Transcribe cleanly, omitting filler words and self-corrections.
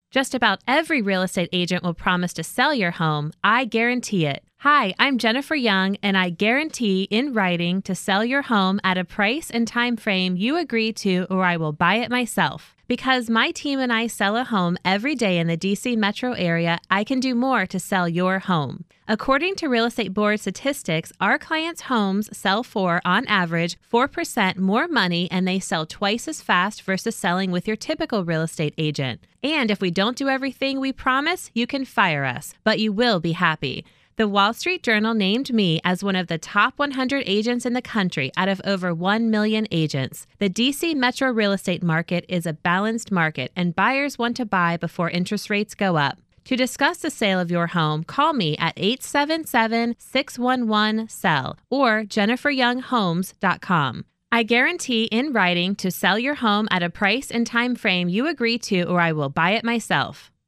Just about every real estate agent will promise to sell your home. I guarantee it. Hi, I'm Jennifer Young, and I guarantee in writing to sell your home at a price and time frame you agree to, or I will buy it myself. Because my team and I sell a home every day in the DC metro area, I can do more to sell your home. According to Real Estate Board statistics, our clients' homes sell for, on average, 4% more money, and they sell twice as fast versus selling with your typical real estate agent. And if we don't do everything we promise, you can fire us, but you will be happy. The Wall Street Journal named me as one of the top 100 agents in the country out of over 1 million agents. The DC metro real estate market is a balanced market, and buyers want to buy before interest rates go up. To discuss the sale of your home, call me at 877-611-SELL or jenniferyounghomes.com. I guarantee in writing to sell your home at a price and time frame you agree to, or I will buy it myself.